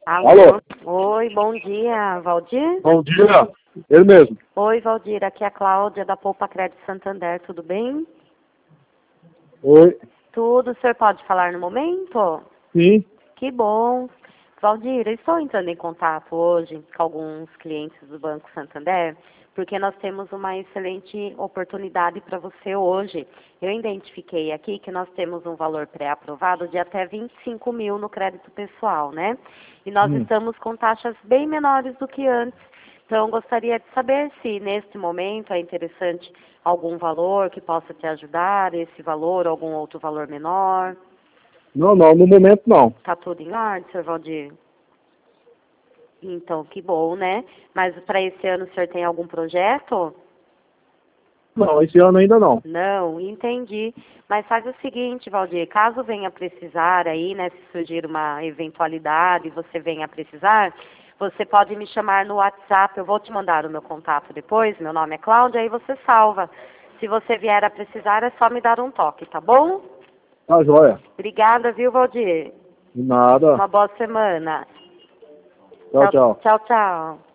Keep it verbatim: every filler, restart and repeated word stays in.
Alô? Alô? Oi, bom dia, Valdir? Bom dia. Ele mesmo. Oi, Valdir, aqui é a Cláudia da Poupa Crédito Santander, tudo bem? Oi. Tudo, o senhor pode falar no momento? Sim. Que bom. Valdir, eu estou entrando em contato hoje com alguns clientes do Banco Santander, porque nós temos uma excelente oportunidade para você hoje. Eu identifiquei aqui que nós temos um valor pré-aprovado de até vinte e cinco mil no crédito pessoal, né? E nós Hum. estamos com taxas bem menores do que antes. Então, gostaria de saber se, neste momento, é interessante algum valor que possa te ajudar, esse valor, algum outro valor menor. Não, não, no momento não. Tá tudo em ordem, senhor Valdir? Então, que bom, né? Mas para esse ano o senhor tem algum projeto? Não, esse ano ainda não. Não, entendi. Mas faz o seguinte, Valdir, caso venha precisar aí, né, se surgir uma eventualidade e você venha precisar, você pode me chamar no WhatsApp, eu vou te mandar o meu contato depois, meu nome é Cláudia, aí você salva. Se você vier a precisar, é só me dar um toque, tá bom? Tá joia. Obrigada, viu, Valdir? De nada. Uma boa semana. Tchau, tchau. Tchau, tchau.